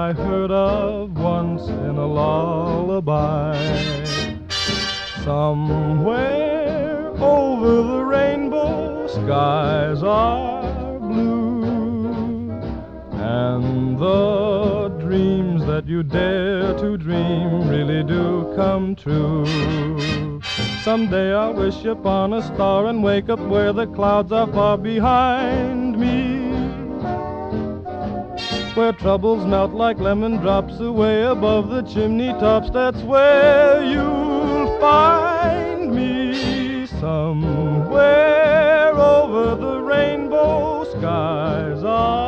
I heard of once in a lullaby. Somewhere over the rainbow, skies are blue, and the dreams that you dare to dream really do come true. Someday I'll wish upon a star and wake up where the clouds are far behind me, where troubles melt like lemon drops away above the chimney tops. That's where you'll find me. Somewhere over the rainbow, skies are